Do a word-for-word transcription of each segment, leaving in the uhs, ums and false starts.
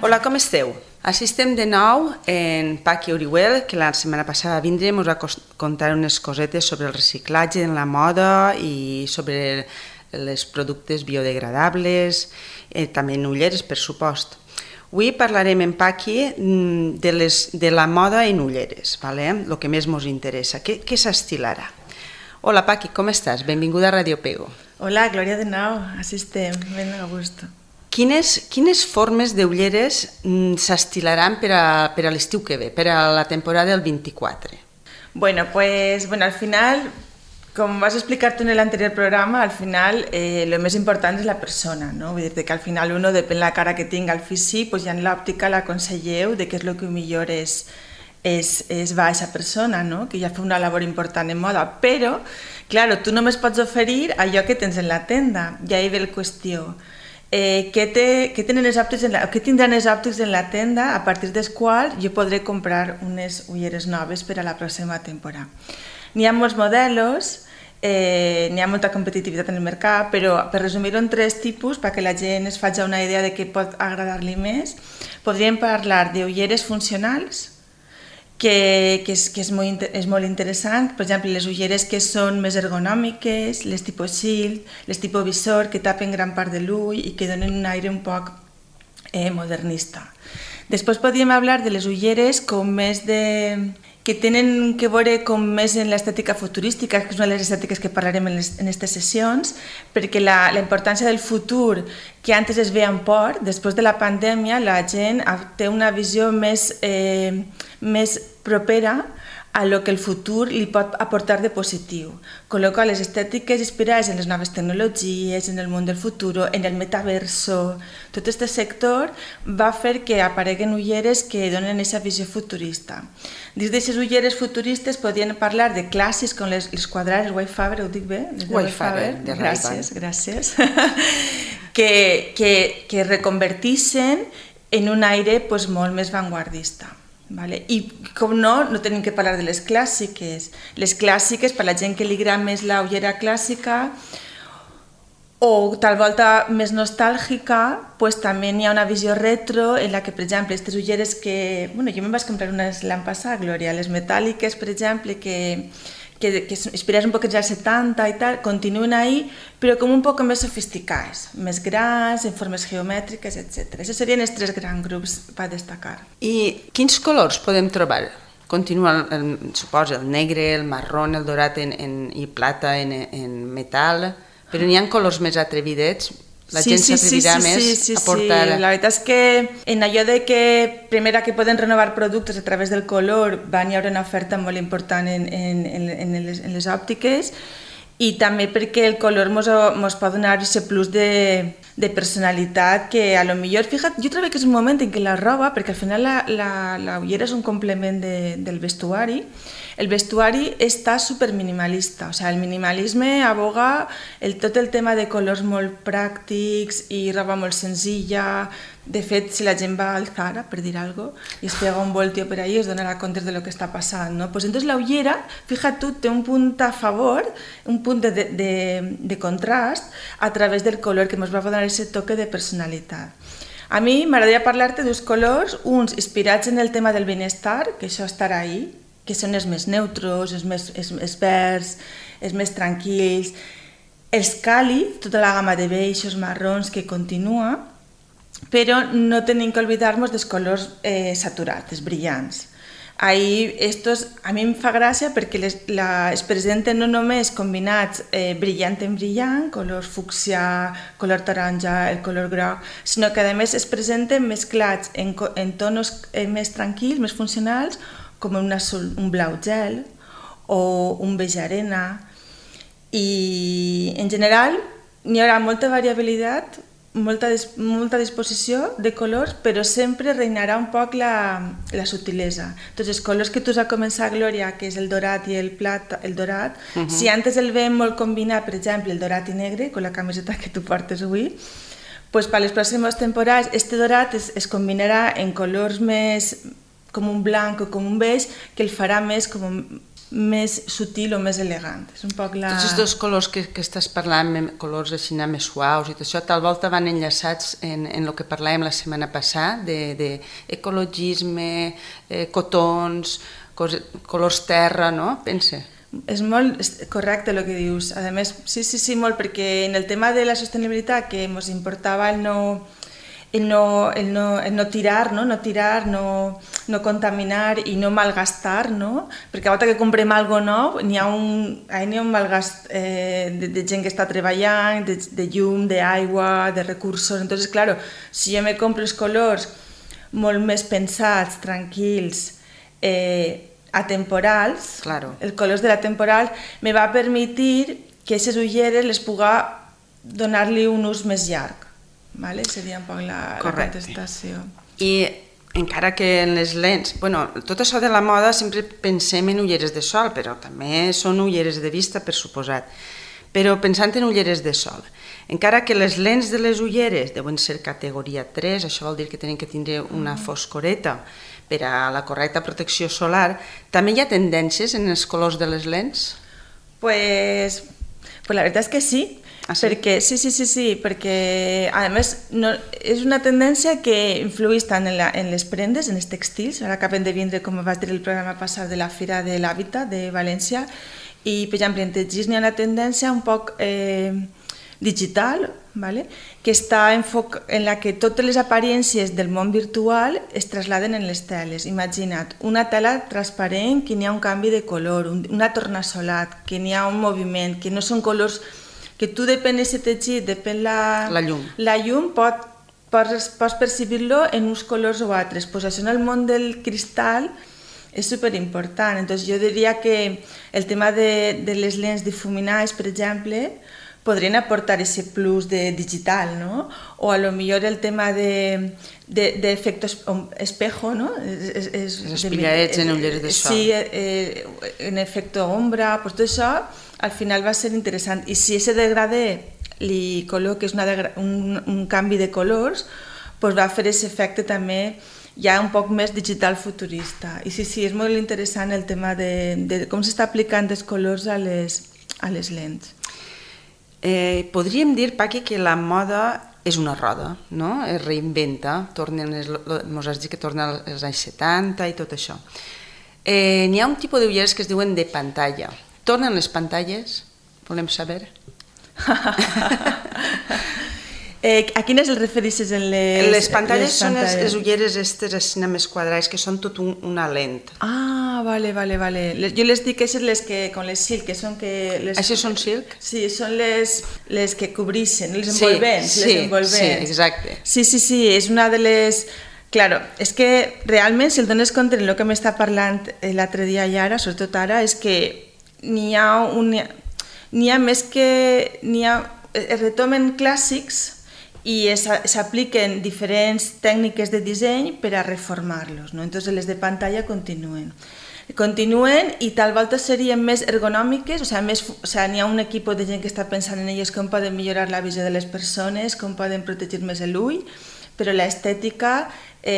Hola, com esteu? Així estem de nou en Paqui Orihuel, que la setmana passada vindré, ens va contar unes cosetes sobre el reciclatge en la moda i sobre els productes biodegradables, eh, també en ulleres, per supost. Avui parlarem en Paqui de, les, de la moda en ulleres, ¿vale? El que més ens interessa. Què, què s'estilarà? Hola, Paqui, com estàs? Benvinguda a Radio Pego. Hola, Glòria, de nou. Així estem, ben a gust. Quines, quines formes d'ulleres s'estilaran per a, per a l'estiu que ve, per a la temporada del vint-i-quatre? Bueno, pues, bueno, al final, com vas explicar tu en l'anterior programa, al final eh, lo més important és la persona, no? Vull dir que al final uno, depèn de la cara que tinga, el físic, pues ja en l'òptica l'aconselleu de què és el que millor és, és, és va a aquesta persona, no? Que ja fa una labor important en moda, però, claro, tu només pots oferir allò que tens en la tenda, ja hi ve la qüestió. Eh, què, té, què, tenen els òptics en la, què tindran els òptics en la tenda a partir dels quals jo podré comprar unes ulleres noves per a la pròxima temporada. N'hi ha molts modelos, eh, n'hi ha molta competitivitat en el mercat, però per resumir-ho en tres tipus, perquè la gent es faci una idea de què pot agradar-li més, podríem parlar d'ulleres funcionals, que, que, és, que és, molt, és molt interessant. Per exemple, les ulleres que són més ergonòmiques, les tipus shield, les tipus visor, que tapen gran part de l'ull i que donen un aire un poc eh, modernista. Després podríem parlar de les ulleres com més de... que tenen que veure com més en l'estètica futurística, que és una de les estètiques que parlarem en aquestes sessions, perquè la, la importància del futur, que antes es veia en por, després de la pandèmia la gent té una visió més, eh, més propera a lo que el futur li pot aportar de positiu. Con lo qual, les estètiques inspirades en les noves tecnologies, en el món del futur, en el metaverso, tot aquest sector va fer que apareguen ulleres que donen aquesta visió futurista. Dins d'aquestes ulleres futuristes podien parlar de clàssics com les, les quadrades Wayfarer, ho dic bé? Wayfarer, de Ray-Ban. Gràcies, gràcies. que, que, que reconvertixen en un aire pues, molt més vanguardista. Vale? I com no, no tenim que parlar de les clàssiques. Les clàssiques, per la gent que li agrada més la ullera clàssica o tal volta més nostàlgica, pues, també hi ha una visió retro en la que, per exemple, aquestes ulleres que... Bueno, jo me'n vaig comprar unes l'any passat, Glòria, les metàl·liques, per exemple, que, que, que inspirades un poc als setanta i tal, continuen ahí, però com un poc més sofisticades, més grans, en formes geomètriques, etcètera. Aquests serien els tres grans grups per destacar. I quins colors podem trobar? Continua, el, suposo, el negre, el marró, el dorat en, en, i plata en, en metal, però n'hi ha colors més atrevidets? La sí, gent sí, s'atrevirà sí, sí, més sí, sí, a portar... Sí, la veritat és que en allò de que primera que poden renovar productes a través del color van hi haure una oferta molt important en, en, en, les, en les òptiques i també perquè el color mos, mos pot donar aquest plus de, de personalitat que a lo millor, fíjate, jo trobo que és un moment en què la roba, perquè al final la, la, la ullera és un complement de, del vestuari, el vestuari està superminimalista, o sigui, el minimalisme aboga el, tot el tema de colors molt pràctics i roba molt senzilla. De fet, si la gent va al Zara, per dir alguna cosa, i es pega un voltio per ahí, es donarà compte de lo que està passant, no? Pues entonces la ullera, fíjate tu, té un punt a favor, un punt de, de, de, de contrast a través del color que ens va donar aquest toque de personalitat. A mi m'agradaria parlar-te dos colors, uns inspirats en el tema del benestar, que això estarà ahí, que són els més neutros, els més els, els verds, els més tranquils, els càlids, tota la gamma de beixos, marrons que continua, però no tenim que oblidar-nos dels colors eh, saturats, els brillants. Ahí, estos, a mi em fa gràcia perquè les, la, es presenten no només combinats eh, brillant en brillant, color fúcsia, color taronja, el color groc, sinó que a més es presenten mesclats en, en tonos eh, més tranquils, més funcionals, com una, un blau gel o un beix arena. I en general n'hi haurà molta variabilitat, molta, molta disposició de colors, però sempre reinarà un poc la, la sutilesa. Tots els colors que tu has començat, Glòria, que és el dorat i el plata, el dorat, uh-huh. Si antes el veiem molt combinat, per exemple, el dorat i negre, amb la camiseta que tu portes avui, pues per les pròximes temporades, este dorat es, es combinarà en colors més com un blanc o com un beix, que el farà més com un, més sutil o més elegant. És un poc la... Tots els dos colors que, que estàs parlant, colors així més suaus i tot això, tal volta van enllaçats en, en el que parlàvem la setmana passada, d'ecologisme, de, eh, cotons, cos, colors terra, no? Pense. És molt correcte el que dius. A més, sí, sí, sí, molt, perquè en el tema de la sostenibilitat que ens importava el no... El no, el no, el no tirar, no, no, tirar no, no contaminar i no malgastar, no? Perquè a volta que comprem algo nou n'hi ha un, ha un malgast eh, de, de gent que està treballant, de, de llum, d'aigua, de recursos. Entonces, claro, si jo me compro els colors molt més pensats, tranquils, eh, atemporals, claro. Els colors de la temporal me va permetir que aquestes ulleres les puga donar-li un ús més llarg. Vale? Seria un poc la, la contestació. I encara que en les lents... Bueno, tot això de la moda sempre pensem en ulleres de sol, però també són ulleres de vista, per suposat. Però pensant en ulleres de sol, encara que les lents de les ulleres deuen ser categoria tres, això vol dir que tenen que tindre una foscoreta per a la correcta protecció solar, també hi ha tendències en els colors de les lents? Pues, pues la veritat és que sí. Ah, sí? Perquè, sí, sí, sí, sí, perquè a més no, és una tendència que influeix tant en, la, en les prendes, en els textils. Ara acabem de vindre, com vas dir el programa passat, de la Fira de l'Hàbitat de València, i per exemple en textils n'hi ha una tendència un poc eh, digital, vale? Que està en, foc, en la que totes les apariències del món virtual es trasladen en les teles. Imagina't, una tela transparent que n'hi ha un canvi de color, un, una tornassolat, que n'hi ha un moviment, que no són colors... que tu depèn d'aquest teixit, depèn la, la llum, la llum pot, pots, pots percibir-lo en uns colors o altres. Pues això en el món del cristal és superimportant. Entonces, jo diria que el tema de, de les lents difuminades, per exemple, podrien aportar aquest plus de digital, no? O a lo millor el tema de, de, de efecto espejo, no? Es, es, els espillaets en ulleres de sol. Sí, eh, en efecte ombra, pues tot això al final va ser interessant. I si ese degradé li col·loques una un, un canvi de colors, pues va fer aquest efecte també ja un poc més digital futurista. I sí, sí, és molt interessant el tema de, de com s'està aplicant els colors a les, a les lents. Eh, podríem dir, Paqui, que la moda és una roda, no? Es reinventa, tornen els, mos has dit que torna als anys setanta i tot això. Eh, n'hi ha un tipus d'ulleres que es diuen de pantalla. Tornen les pantalles? Volem saber. eh, a quines el referisses en les... Les pantalles les són les, les ulleres estes així més quadrades, que són tot un, una lent. Ah, vale, vale, vale. Les, jo les dic que les que, con les silk, que són que... Les, Això són silk? Sí, són les, les que cobrixen, les envolvents. Sí, les envolvents. Sí, exacte. Sí, sí, sí, és una de les... Claro, és que realment, si el dones compte en el que m'està parlant l'altre dia i ara, sobretot ara, és que n'hi ha, un, n'hi ha més que... N'hi ha, es retomen clàssics i s'apliquen diferents tècniques de disseny per a reformar-los, no? Entonces les de pantalla continuen. Continuen i tal volta serien més ergonòmiques, o sigui, més, o sigui, n'hi ha un equip de gent que està pensant en elles com poden millorar la visió de les persones, com poden protegir més l'ull, però l'estètica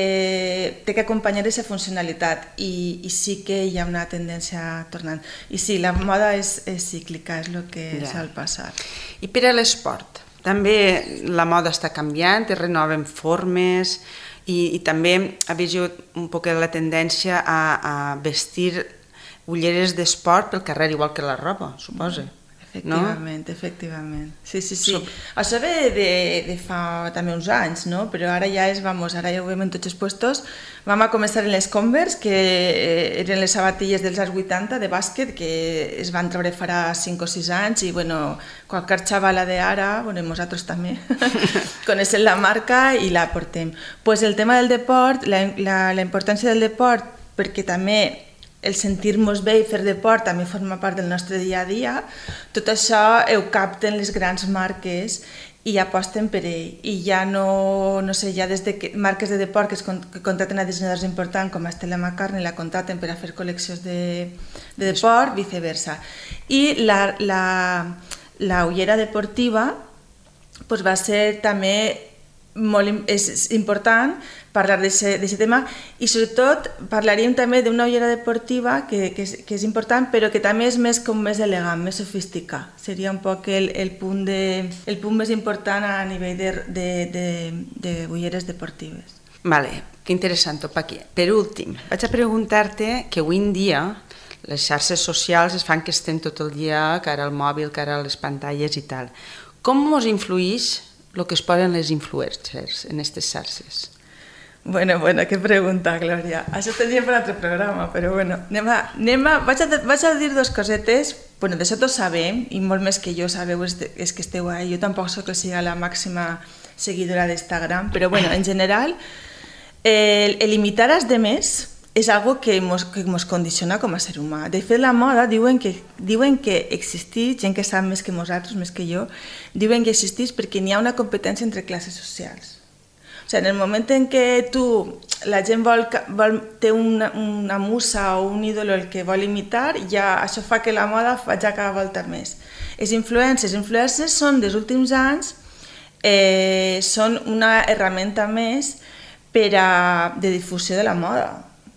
eh, té que acompanyar aquesta funcionalitat i, i sí que hi ha una tendència tornant. I sí, la moda és, és cíclica, és el que ja. Sol passar. I per a l'esport? També la moda està canviant, es renoven formes i, i també ha vist un poc la tendència a, a vestir ulleres d'esport pel carrer, igual que la roba, suposa. Mm. Efectivament, no? Efectivament. Sí, sí, sí. So... Això ve de, de fa també uns anys, no? Però ara ja és, vamos, ara ja ho veiem en tots els puestos. Vam a començar en les Converse, que eren les sabatilles dels anys vuitanta de bàsquet, que es van treure farà cinc o sis anys i, bueno, qualsevol xavala d'ara, bueno, nosaltres també, coneixem la marca i la portem. Pues el tema del deport, la, la, la importància del deport, perquè també el sentir-nos bé i fer deport també forma part del nostre dia a dia, tot això ho capten les grans marques i aposten per ell. I ja no, no sé, ja des de que, marques de deport que, es, que contraten a dissenyadors importants com Stella McCartney la contraten per a fer col·leccions de, de deport, viceversa. I la, la, la ullera deportiva pues, va ser també molt, és important parlar d'aquest tema i sobretot parlaríem també d'una ullera deportiva que, que, és, que és important però que també és més, com més elegant, més sofisticat. Seria un poc el, el, punt, de, el punt més important a nivell de, de, de, de ulleres deportives. Vale, que interessant, Paqui. Per últim, vaig a preguntar-te que avui en dia les xarxes socials es fan que estem tot el dia cara al mòbil, cara a les pantalles i tal. Com ens influïx el que es posen les influencers en aquestes xarxes? Bueno, bueno, què pregunta, Glòria. Això tenia per altre programa, però bueno, anem a, anem a, vaig, a, vaig a dir dues cosetes. Bueno, d'això tots sabem, i molt més que jo sabeu és, de, és que esteu ahí. Jo tampoc soc que siga la màxima seguidora d'Instagram, però bueno, en general, el, el imitar els demés és algo que mos, que mos condiciona com a ser humà. De fet, la moda diuen que, diuen que existeix, gent que sap més que nosaltres, més que jo, diuen que existeix perquè n'hi ha una competència entre classes socials. O sigui, en el moment en què tu, la gent vol, vol, té una, una musa o un ídolo el que vol imitar, ja això fa que la moda faci cada volta més. Els influencers, els influencers són dels últims anys, eh, són una herramienta més per a, de difusió de la moda.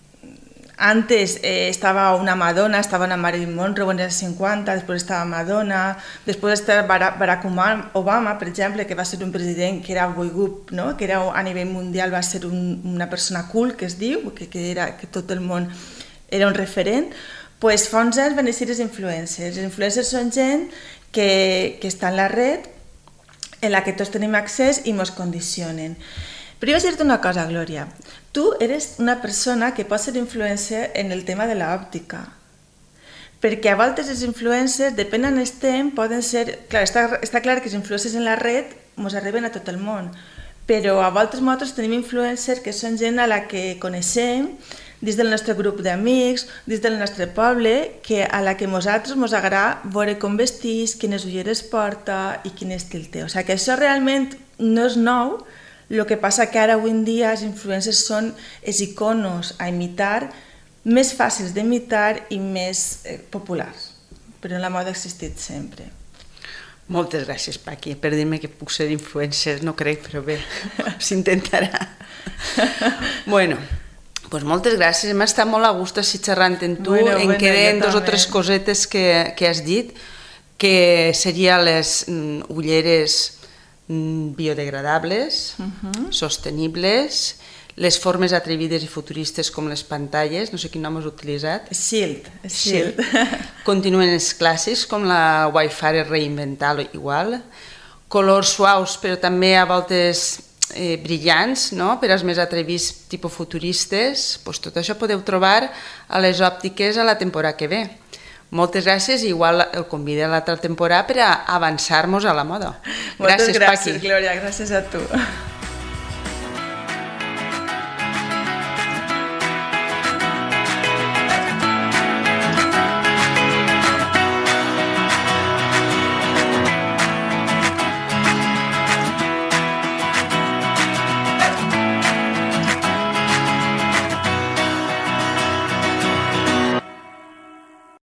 Antes eh, estaba una Madonna, estaba una Marilyn Monroe en els cinquanta, després estava Madonna, després estava Barack Obama, per exemple, que va ser un president que era volgut, no? Que era, a nivell mundial va ser un, una persona cool, que es diu, que, que, era, que tot el món era un referent. Pues fa uns anys van néixer els influencers. Els influencers són gent que, que està en la red, en la que tots tenim accés i ens condicionen. Però jo vaig dir-te una cosa, Glòria. Tu eres una persona que pot ser influencer en el tema de l'òptica. Perquè a voltes els influencers, depèn on estem, poden ser... Clar, està, està clar que els influencers en la red ens arriben a tot el món, però a voltes nosaltres tenim influencers que són gent a la que coneixem, dins del nostre grup d'amics, dins del nostre poble, que a la que nosaltres ens agrada veure com vestís, quines ulleres porta i quin estil té. O sigui que això realment no és nou. El que passa que ara, avui en dia, els influencers són els iconos a imitar, més fàcils d'imitar i més eh, populars. Però la moda ha existit sempre. Moltes gràcies, Paqui, per dir-me que puc ser influencer. No crec, però bé, s'intentarà. Bueno, doncs moltes gràcies. Hem estat molt a gust així xerrant amb tu. Bueno, em bueno, queden dos o tres cosetes que, que has dit, que serien les mm, ulleres biodegradables, uh-huh. sostenibles, les formes atrevides i futuristes com les pantalles, no sé quin nom has utilitzat. Shield. Shield. Continuen els clàssics com la Wi-Fi reinventar igual. Colors suaus però també a voltes eh, brillants, no? Per als més atrevits tipus futuristes. Pues tot això podeu trobar a les òptiques a la temporada que ve. Moltes gràcies i igual el convido a l'altra temporada per a avançar-nos a la moda. Moltes gràcies, gràcies, Paqui. Glòria, gràcies a tu.